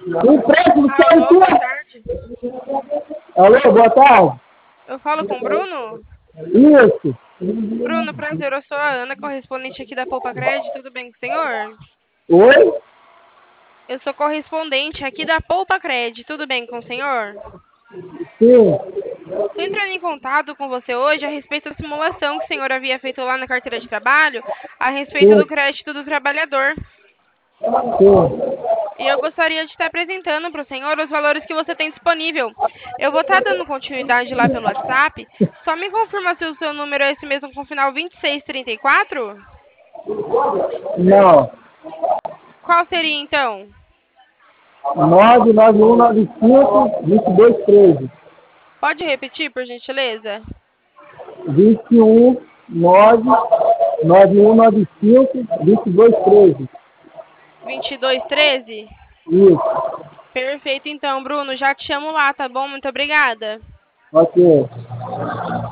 O preço do Alô, seu boa tarde. Alô, boa tarde. Eu falo com o Bruno? Isso. Bruno, prazer, eu sou a Ana, correspondente aqui da Poupa Crédito, tudo bem com o senhor? Oi? Eu sou correspondente aqui da Poupa Crédito, tudo bem com o senhor? Sim. Estou entrando em contato com você hoje a respeito da simulação que o senhor havia feito lá na carteira de trabalho, a respeito Sim. do crédito do trabalhador. Sim. E eu gostaria de estar apresentando para o senhor os valores que você tem disponível. Eu vou estar dando continuidade lá pelo WhatsApp. Só me confirma se o seu número é esse mesmo com o final 2634? Não. Qual seria então? 99195-2213. Pode repetir, por gentileza? 21-99195-2213. 2213? Isso. Perfeito, então, Bruno. Já te chamo lá, tá bom? Muito obrigada. Ok.